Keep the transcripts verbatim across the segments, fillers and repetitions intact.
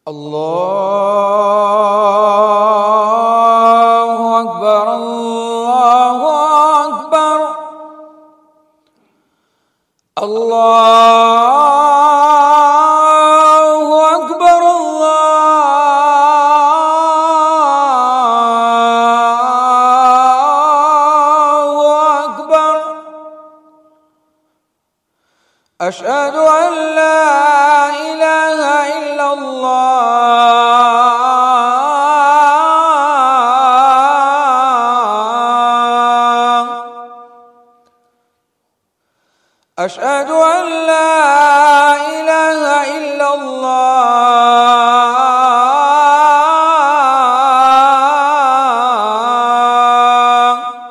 الله أكبر الله أكبر الله أكبر الله أكبر أشهد أن لا إله إلا الله أشهد أن لا إله إلا الله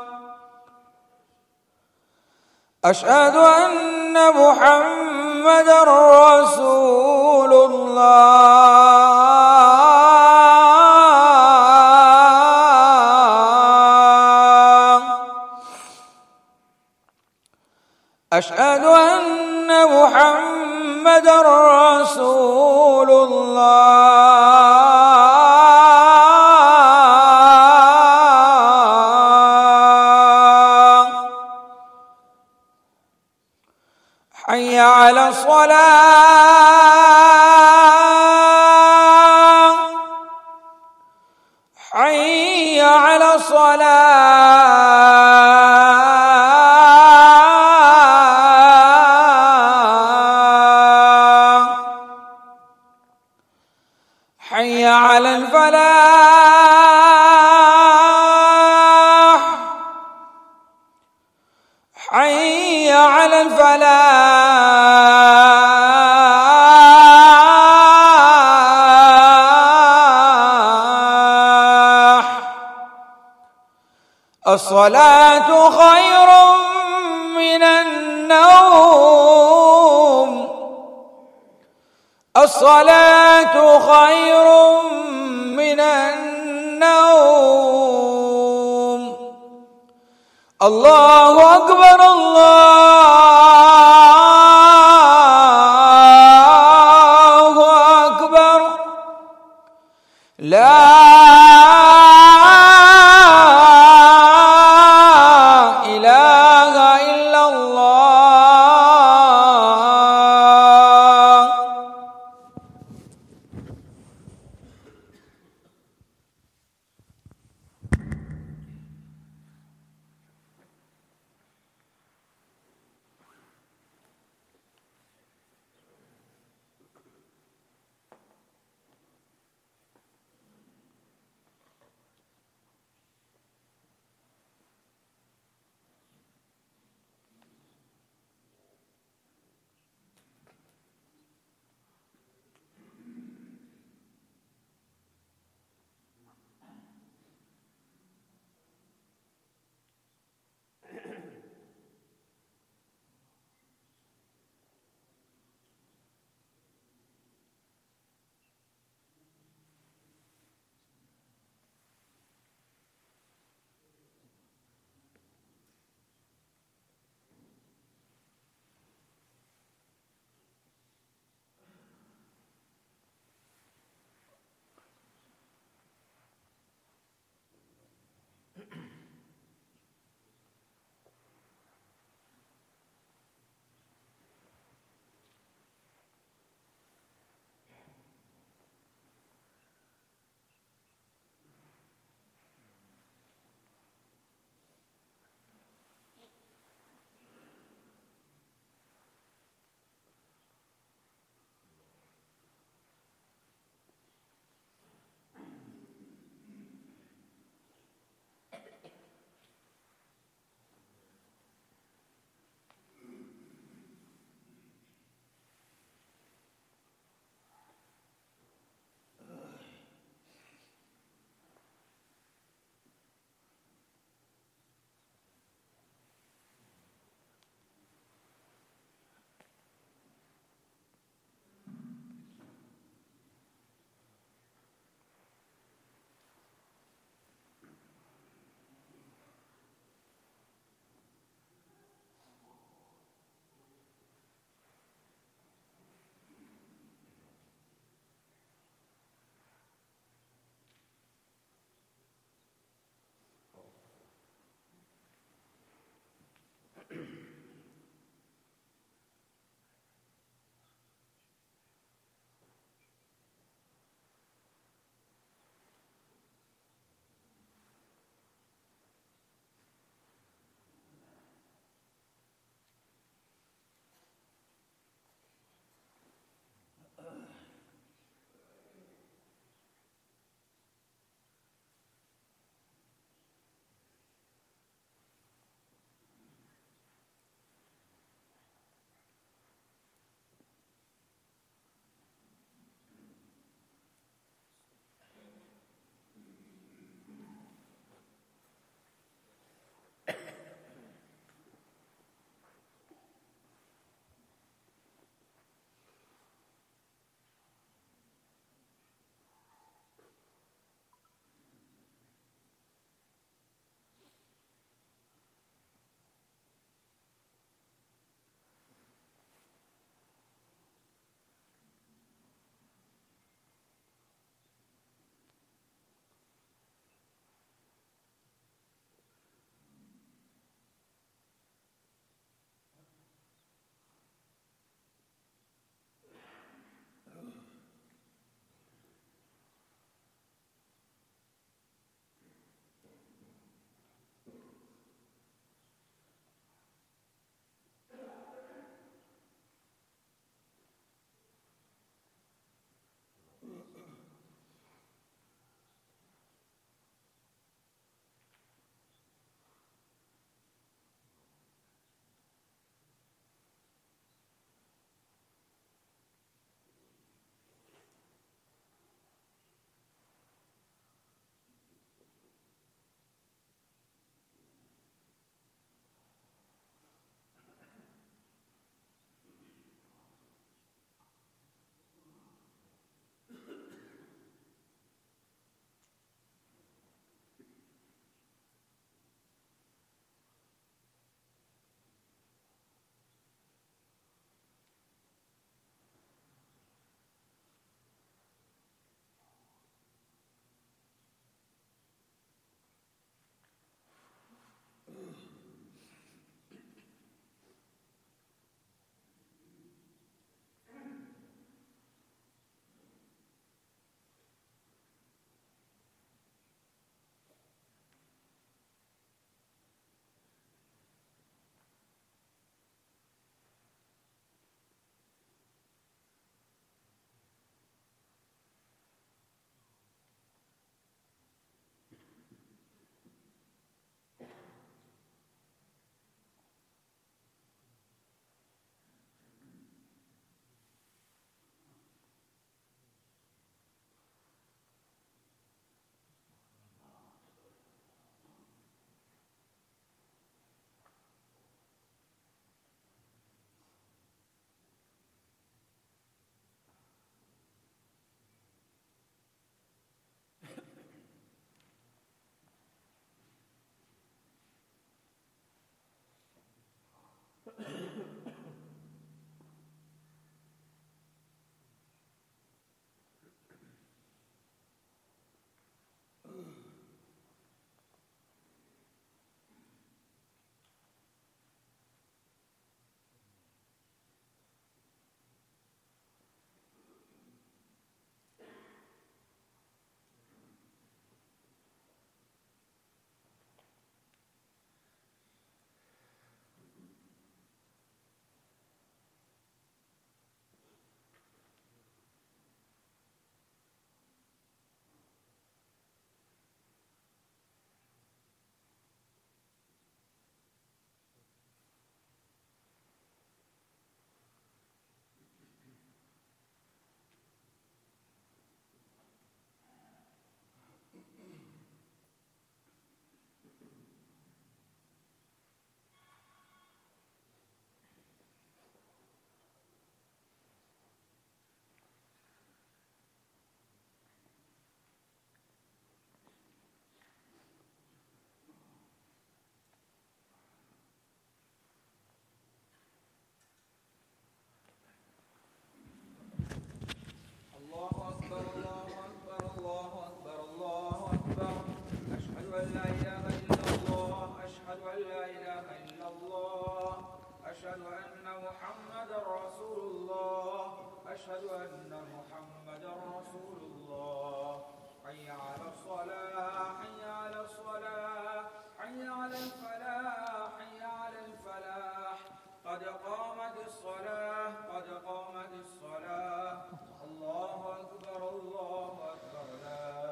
أشهد أن محمدًا رسول الله أشهد أن محمدًا رسول الله حي على الصلاة حي على الصلاة حي على الفلاح حي على الفلاح الصلاة خير من النوم الصلاة خير من النوم الله أكبر الله أكبر لا إله إلا الله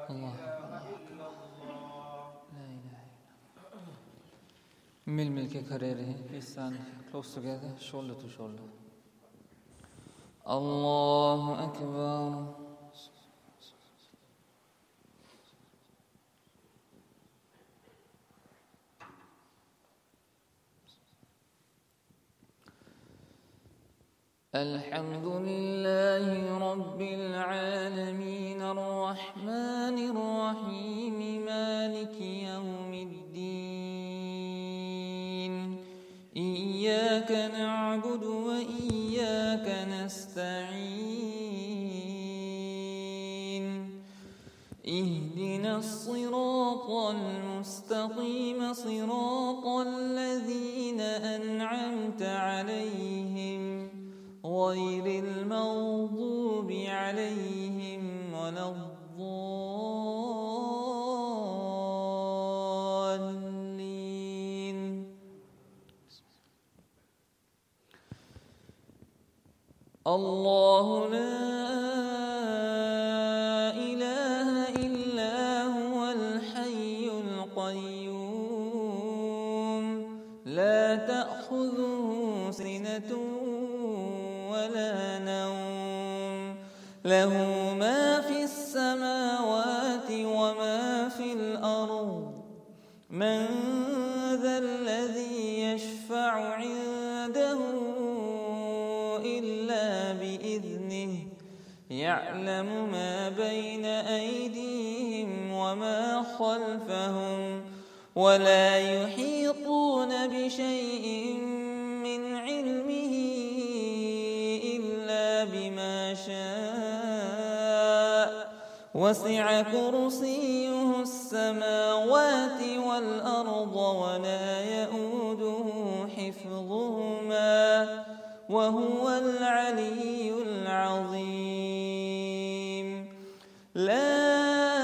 Allah. मिल मिल के खड़े रहें. Please stand close together, shoulder to shoulder. Allahu Akbar. الحمد لله رب العالمين الرحمن الرحيم مالك يوم الدين إياك نعبد وإياك نستعين اهدنا الصراط المستقيم صراط الذين أنعمت عليهم غير المغضوب عليهم ولا الضالين. الله لا إله إلا هو الحي القيوم لا تأخذه سنة ولا نوم له ما في السماوات وما في الأرض من ذا الذي يشفع عنده إلا بإذنه يعلم ما بين أيديهم وما خلفهم ولا يحيطون بشيء من علمه بما شاء وسع كرسيه السماوات والأرض ولا يؤوده حفظهما وهو العلي العظيم. لا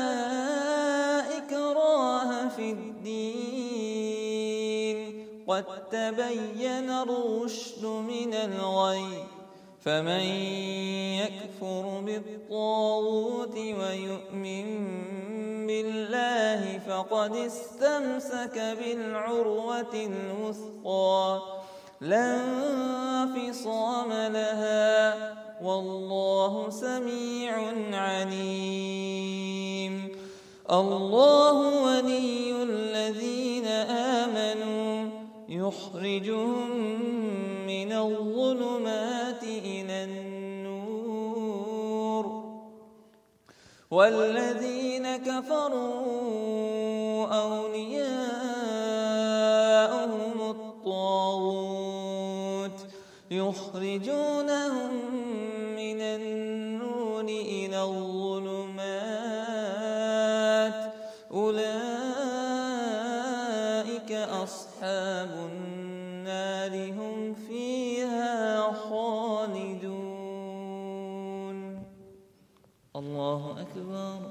إكراه في الدين قد تبين الرشد من الغي فمن يكفر بالطاغوت ويؤمن بالله فقد استمسك بالعروة الوثقى لا انفصام لها والله سميع عليم. الله ولي الذين آمنوا يخرجهم من الظلمات إلى النور والذين كفروا أولياءهم الطاغوت يخرجونهم من النور إلى الظلمات أولئك أصحاب النار هم فيها خالدون. الله أكبر.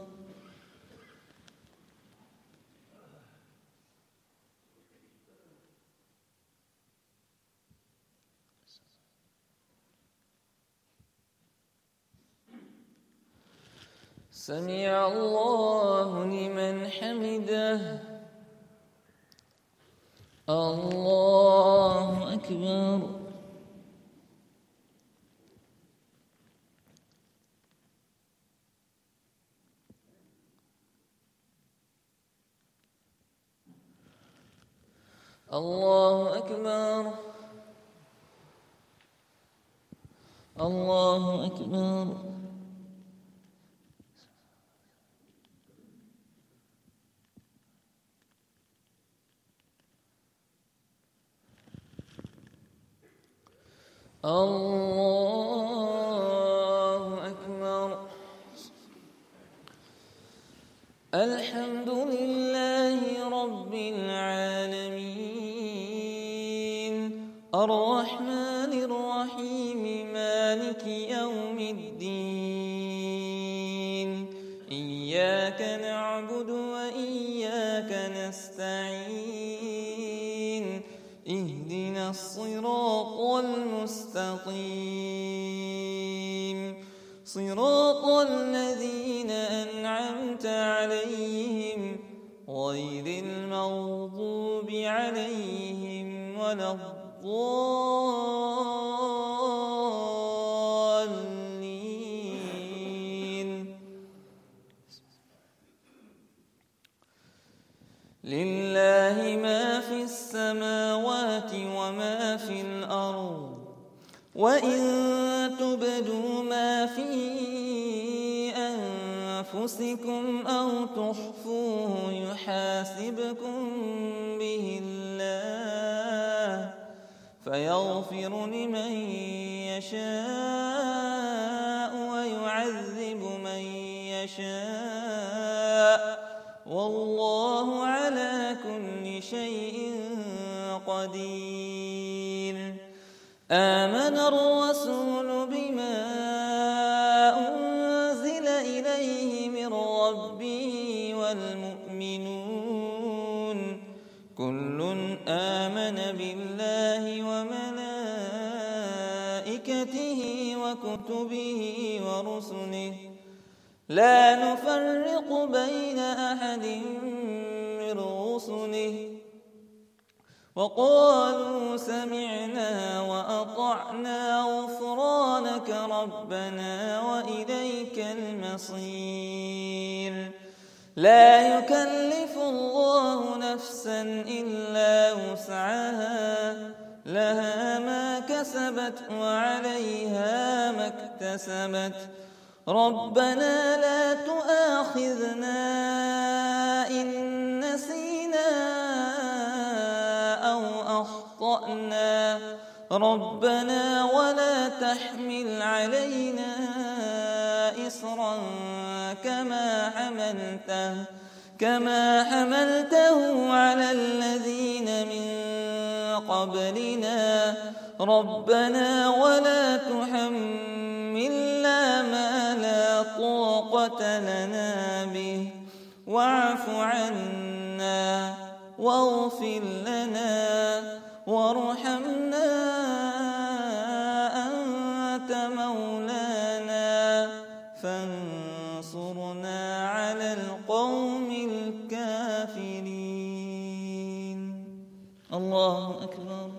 سمع الله لمن حمده. الله أكبر. الله أكبر. الله أكبر. الله أكبر. الحمد لله رب العالمين الرحمن الرحيم مالك يوم الدين إياك نعبد وإياك نستعين اهدنا الصراط المستقيم صراط الذين أنعمت أنعمت عليهم غير المغضوب عليهم ولا الضالين. لله ما في السماوات وما في الأرض، وإن تبدوا ما في أنفسكم أو تخفوه يحاسبكم به الله فيغفر لمن يشاء ويعذب من يشاء، والله على كل شيء قدير. آمن الرسول بما أنزل إليه من ربه والمؤمنون كل آمن بالله وملائكته وكتبه ورسله لا نفرق بين أحد من رسله وقالوا سمعنا وأطعنا غفرانك ربنا وإليك المصير. لا يكلف الله نفسا إلا وسعها لها ما كسبت وعليها ما اكتسبت ربنا لا تؤاخذنا إن نسينا أو أخطأنا ربنا ولا تحمل علينا إصرا كما حملته كما حملته على الذين من قبلنا ربنا ولا تحملنا ما لا طاقة لنا به واعف عنا واغفر لنا وارحمنا أنت مولانا فانصرنا على القوم الكافرين. الله أكبر.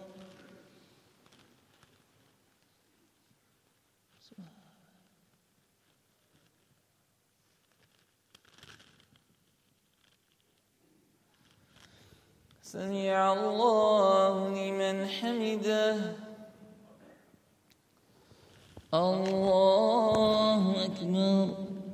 سمع الله لمن حمده. الله أكبر.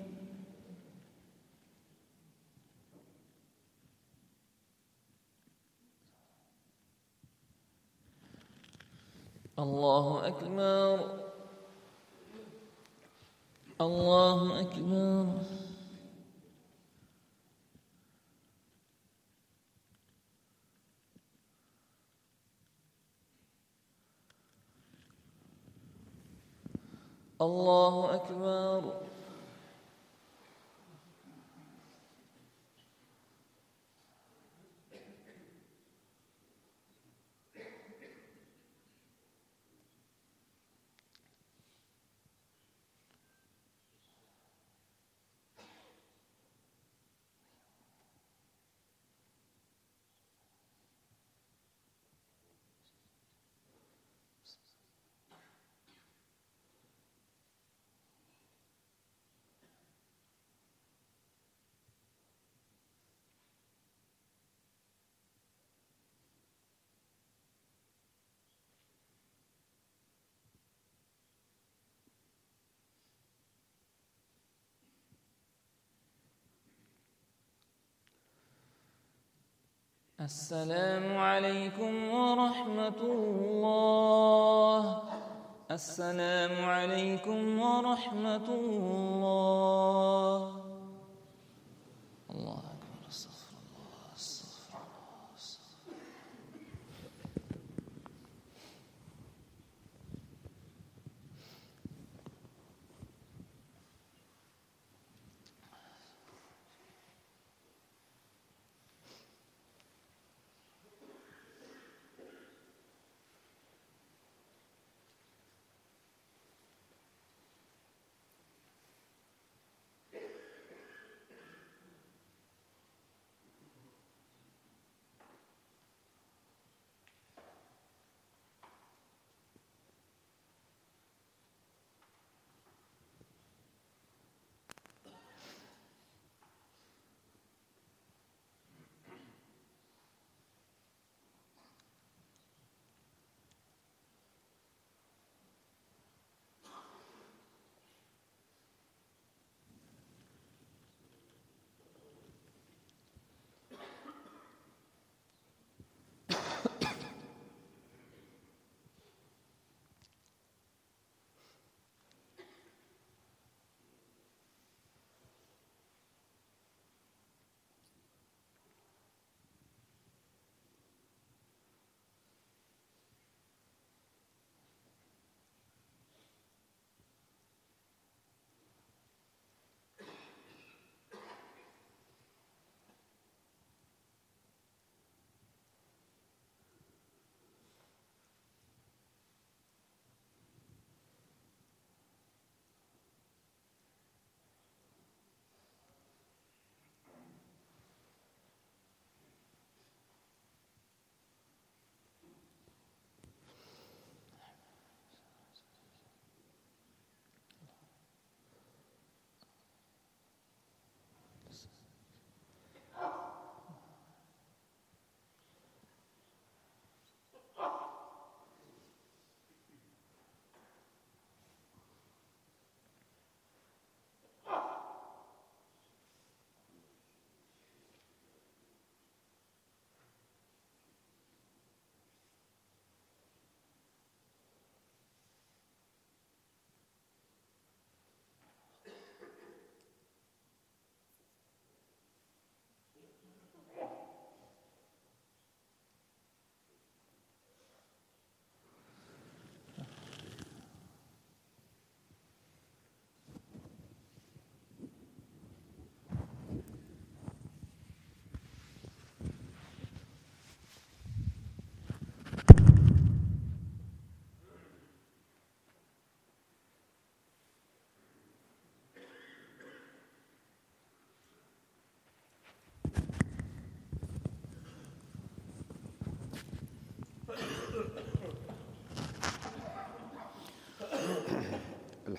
الله أكبر. الله أكبر. الله أكبر. السلام عليكم ورحمة الله. السلام عليكم ورحمة الله. الله أكبر. استغفر الله استغفر الله استغفر الله.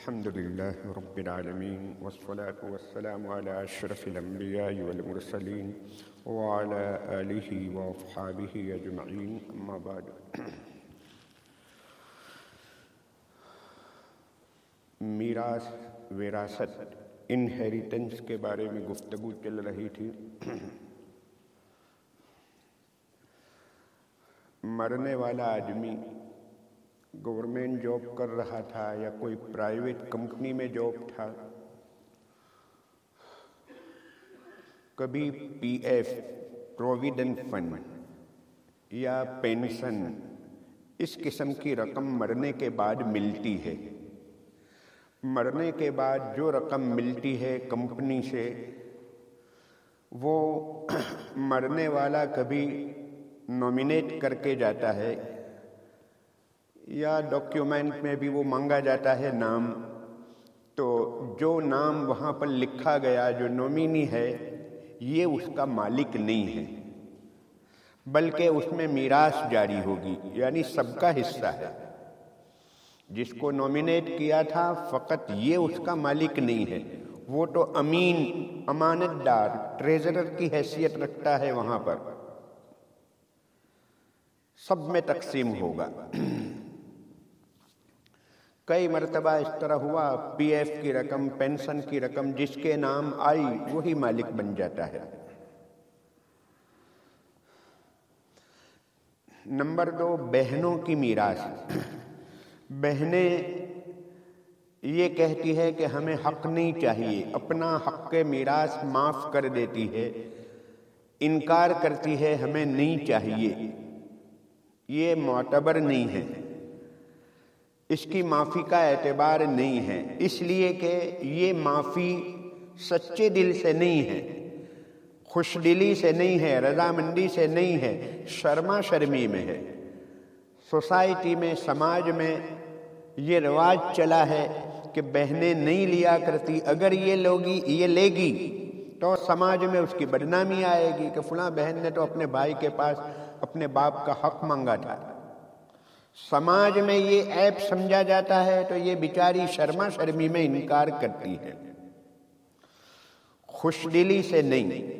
الحمد لله رب العالمين والصلاة والسلام على أشرف الأنبياء والمرسلين وعلى آله وأصحابه أجمعين أما بعد. میراث، وراثت، انہیریٹنس کے بارے میں گفتگو چل رہی تھی. مرنے والا آدمی گورنمنٹ جاب کر رہا تھا یا کوئی پرائیویٹ کمپنی میں جاب تھا، کبھی پی ایف پروویڈنٹ فنڈ یا پینشن اس قسم کی رقم مرنے کے بعد ملتی ہے. مرنے کے بعد جو رقم ملتی ہے کمپنی سے، وہ مرنے والا کبھی نومینیٹ کر کے جاتا ہے یا ڈاکیومنٹ میں بھی وہ مانگا جاتا ہے نام. تو جو نام وہاں پر لکھا گیا، جو نومینی ہے، یہ اس کا مالک نہیں ہے، بلکہ اس میں میراث جاری ہوگی، یعنی سب کا حصہ ہے. جس کو نومینیٹ کیا تھا فقط یہ اس کا مالک نہیں ہے، وہ تو امین، امانت دار، ٹریزرر کی حیثیت رکھتا ہے، وہاں پر سب میں تقسیم ہوگا. کئی مرتبہ اس طرح ہوا، پی ایف کی رقم، پینشن کی رقم جس کے نام آئی وہی مالک بن جاتا ہے. نمبر دو، بہنوں کی میراث. بہنیں یہ کہتی ہے کہ ہمیں حق نہیں چاہیے، اپنا حق میراث معاف کر دیتی ہے، انکار کرتی ہے ہمیں نہیں چاہیے. یہ معتبر نہیں ہے، اس کی معافی کا اعتبار نہیں ہے، اس لیے کہ یہ معافی سچے دل سے نہیں ہے، خوش دلی سے نہیں ہے، رضامندی سے نہیں ہے، شرما شرمی میں ہے. سوسائٹی میں، سماج میں یہ رواج چلا ہے کہ بہنیں نہیں لیا کرتی، اگر یہ لوگی یہ لے گی تو سماج میں اس کی بدنامی آئے گی کہ فلاں بہن نے تو اپنے بھائی کے پاس اپنے باپ کا حق مانگا تھا. سماج میں یہ عیب سمجھا جاتا ہے تو یہ بیچاری شرما شرمی میں انکار کرتی ہے، خوش دلی سے نہیں.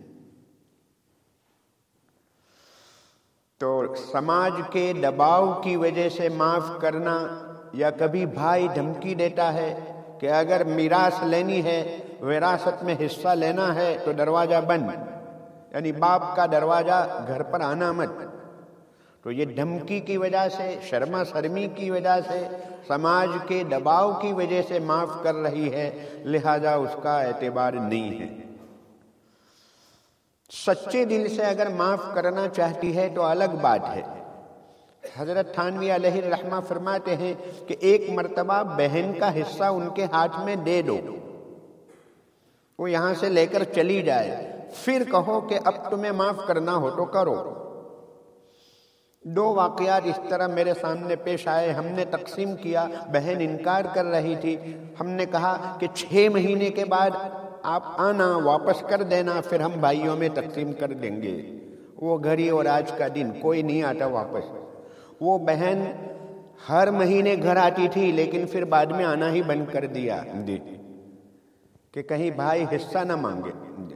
تو سماج کے دباؤ کی وجہ سے معاف کرنا، یا کبھی بھائی دھمکی دیتا ہے کہ اگر میراث لینی ہے، وراثت میں حصہ لینا ہے تو دروازہ بند، یعنی باپ کا دروازہ گھر پر آنا مت. تو یہ دھمکی کی وجہ سے، شرما شرمی کی وجہ سے، سماج کے دباؤ کی وجہ سے معاف کر رہی ہے، لہذا اس کا اعتبار نہیں ہے. سچے دل سے اگر معاف کرنا چاہتی ہے تو الگ بات ہے. حضرت تھانوی علیہ الرحمہ فرماتے ہیں کہ ایک مرتبہ بہن کا حصہ ان کے ہاتھ میں دے دو، وہ یہاں سے لے کر چلی جائے، پھر کہو کہ اب تمہیں معاف کرنا ہو تو کرو. دو واقعات اس طرح میرے سامنے پیش آئے. ہم نے تقسیم کیا، بہن انکار کر رہی تھی، ہم نے کہا کہ چھ مہینے کے بعد آپ آنا، واپس کر دینا، پھر ہم بھائیوں میں تقسیم کر دیں گے. وہ گھڑی اور آج کا دن کوئی نہیں آتا واپس. وہ بہن ہر مہینے گھر آتی تھی، لیکن پھر بعد میں آنا ہی بند کر دیا کہ کہیں بھائی حصہ نہ مانگے.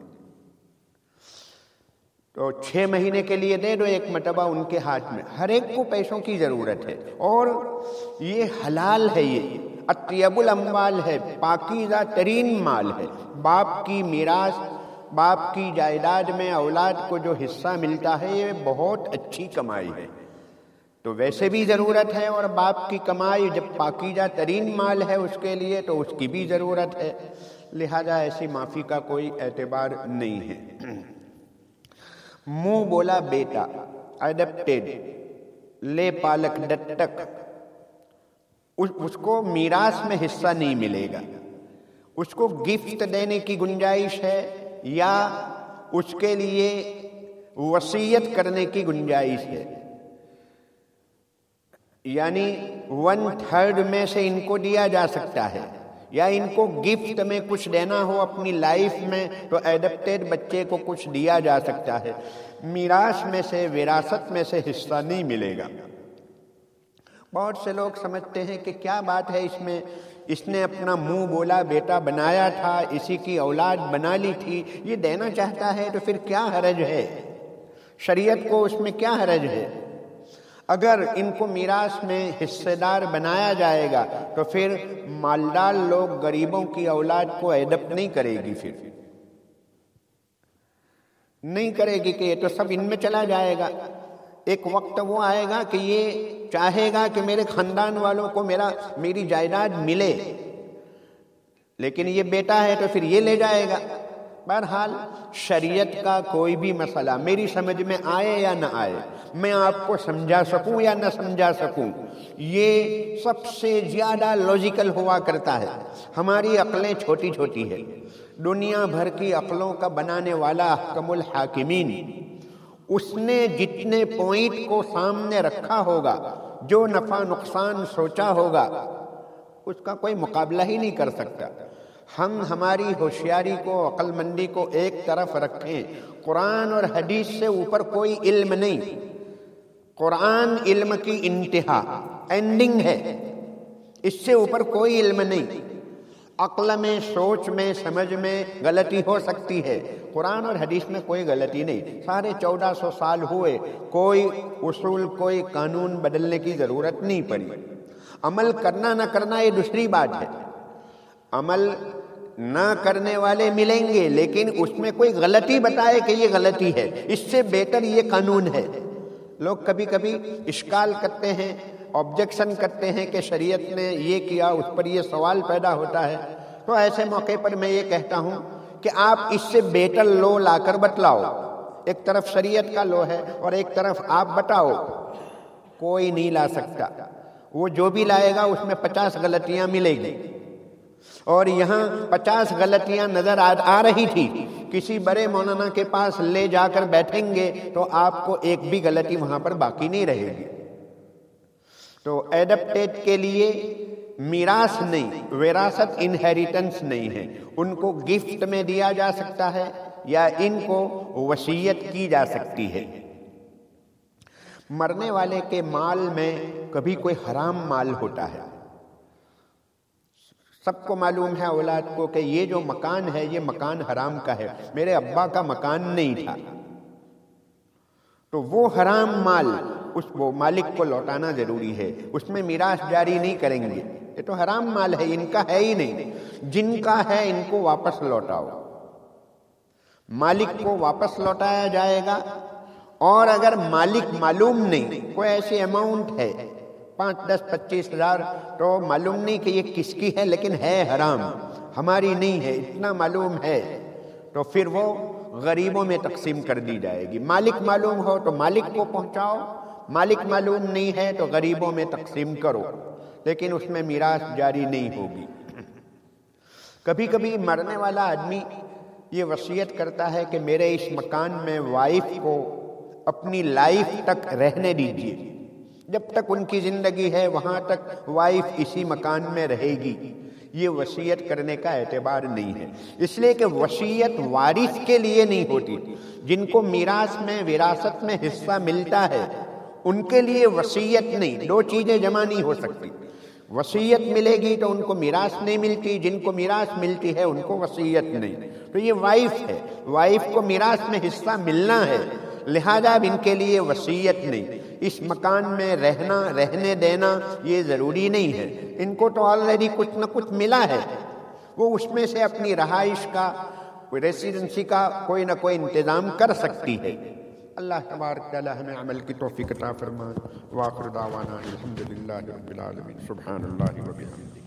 تو چھ مہینے کے لیے دے دو ایک مرتبہ ان کے ہاتھ میں. ہر ایک کو پیسوں کی ضرورت ہے، اور یہ حلال ہے، یہ اطیب الاموال ہے، پاکیزہ ترین مال ہے. باپ کی میراث، باپ کی جائیداد میں اولاد کو جو حصہ ملتا ہے یہ بہت اچھی کمائی ہے. تو ویسے بھی ضرورت ہے، اور باپ کی کمائی جب پاکیزہ ترین مال ہے اس کے لیے تو اس کی بھی ضرورت ہے. لہذا ایسی معافی کا کوئی اعتبار نہیں ہے. منہ بولا بیٹا، ایڈپٹیڈ، لے پالک دتک، اس کو میراث میں حصہ نہیں ملے گا. اس کو گفٹ دینے کی گنجائش ہے یا اس کے لیے وصیت کرنے کی گنجائش ہے. یعنی ون تھرڈ میں سے ان کو دیا جا سکتا ہے، یا ان کو گفٹ میں کچھ دینا ہو اپنی لائف میں تو ایڈپٹیڈ بچے کو کچھ دیا جا سکتا ہے. میراث میں سے، وراثت میں سے حصہ نہیں ملے گا. بہت سے لوگ سمجھتے ہیں کہ کیا بات ہے اس میں اس نے اپنا منہ بولا بیٹا بنایا تھا، اسی کی اولاد بنا لی تھی، یہ دینا چاہتا ہے تو پھر کیا حرج ہے؟ شریعت کو اس میں کیا حرج ہے؟ اگر ان کو میراث میں حصے دار بنایا جائے گا تو پھر مالدار لوگ غریبوں کی اولاد کو ایڈپٹ نہیں کرے گی، پھر نہیں کرے گی کہ یہ تو سب ان میں چلا جائے گا۔ ایک وقت وہ آئے گا کہ یہ چاہے گا کہ میرے خاندان والوں کو میرا میری جائیداد ملے، لیکن یہ بیٹا ہے تو پھر یہ لے جائے گا۔ بہرحال شریعت کا کوئی بھی مسئلہ میری سمجھ میں آئے یا نہ آئے، میں آپ کو سمجھا سکوں یا نہ سمجھا سکوں، یہ سب سے زیادہ لاجیکل ہوا کرتا ہے۔ ہماری عقلیں چھوٹی چھوٹی ہیں، دنیا بھر کی عقلوں کا بنانے والا احکم الحاکمین، اس نے جتنے پوائنٹ کو سامنے رکھا ہوگا، جو نفع نقصان سوچا ہوگا، اس کا کوئی مقابلہ ہی نہیں کر سکتا۔ ہم ہماری ہوشیاری کو، عقل مندی کو ایک طرف رکھیں، قرآن اور حدیث سے اوپر کوئی علم نہیں۔ قرآن علم کی انتہا، اینڈنگ ہے، اس سے اوپر کوئی علم نہیں۔ عقل میں، سوچ میں، سمجھ میں غلطی ہو سکتی ہے، قرآن اور حدیث میں کوئی غلطی نہیں۔ سارے چودہ سو سال ہوئے، کوئی اصول، کوئی قانون بدلنے کی ضرورت نہیں پڑی۔ عمل کرنا نہ کرنا یہ دوسری بات ہے، عمل نہ کرنے والے ملیں گے، لیکن اس میں کوئی غلطی بتائے کہ یہ غلطی ہے، اس سے بہتر یہ قانون ہے۔ لوگ کبھی کبھی اشکال کرتے ہیں، آبجیکشن کرتے ہیں کہ شریعت نے یہ کیا، اس پر یہ سوال پیدا ہوتا ہے، تو ایسے موقع پر میں یہ کہتا ہوں کہ آپ اس سے بہتر لو لا کر بتلاؤ۔ ایک طرف شریعت کا لو ہے اور ایک طرف آپ بتاؤ، کوئی نہیں لا سکتا۔ وہ جو بھی لائے گا اس میں پچاس غلطیاں ملے گی، اور یہاں پچاس غلطیاں نظر آ رہی تھی، کسی بڑے مولانا کے پاس لے جا کر بیٹھیں گے تو آپ کو ایک بھی غلطی وہاں پر باقی نہیں رہے گی۔ تو ایڈپٹیٹ کے لیے میراث نہیں، وراثت انہیریٹنس نہیں ہے، ان کو گفٹ میں دیا جا سکتا ہے یا ان کو وصیت کی جا سکتی ہے۔ مرنے والے کے مال میں کبھی کوئی حرام مال ہوتا ہے۔ سب کو معلوم ہے اولاد کو کہ یہ جو مکان ہے یہ مکان حرام کا ہے، میرے ابا کا مکان نہیں تھا، تو وہ حرام مال اس وہ مالک کو لوٹانا ضروری ہے، اس میں میراث جاری نہیں کریں گے، یہ تو حرام مال ہے، ان کا ہے ہی نہیں، جن کا ہے ان کو واپس لوٹاؤ۔ مالک کو واپس لوٹایا جائے گا، اور اگر مالک معلوم نہیں، کوئی ایسی اماؤنٹ ہے پانچ دس پچیس ہزار، تو معلوم نہیں کہ یہ کس کی ہے، لیکن ہے حرام، ہماری نہیں ہے، اتنا معلوم ہے، تو پھر وہ غریبوں میں تقسیم کر دی جائے گی۔ مالک معلوم ہو تو مالک کو پہنچاؤ، مالک معلوم نہیں ہے تو غریبوں میں تقسیم کرو، لیکن اس میں میراث جاری نہیں ہوگی۔ کبھی کبھی مرنے والا آدمی یہ وصیت کرتا ہے کہ میرے اس مکان میں وائف کو اپنی لائف تک رہنے دیجیے، جب تک ان کی زندگی ہے وہاں تک وائف اسی مکان میں رہے گی۔ یہ وصیت کرنے کا اعتبار نہیں ہے، اس لیے کہ وصیت وارث کے لیے نہیں ہوتی، جن کو میراث میں، وراثت میں حصہ ملتا ہے ان کے لیے وصیت نہیں، دو چیزیں جمع نہیں ہو سکتی۔ وصیت ملے گی تو ان کو میراث نہیں ملتی، جن کو میراث ملتی ہے ان کو وصیت نہیں، تو یہ وائف ہے، وائف کو میراث میں حصہ ملنا ہے، لہذا اب ان کے لیے وصیت نہیں۔ اس مکان میں رہنا، رہنے دینا یہ ضروری نہیں ہے، ان کو تو آلریڈی کچھ نہ کچھ ملا ہے، وہ اس میں سے اپنی رہائش کا، ریسیڈنسی کا کوئی نہ کوئی انتظام کر سکتی ہے۔ اللہ تبارک تعالی ہمیں عمل کی توفیق عطا فرمائے۔ وآخر دعوانا الحمدللہ رب العالمین، سبحان اللہ و بحمدہ۔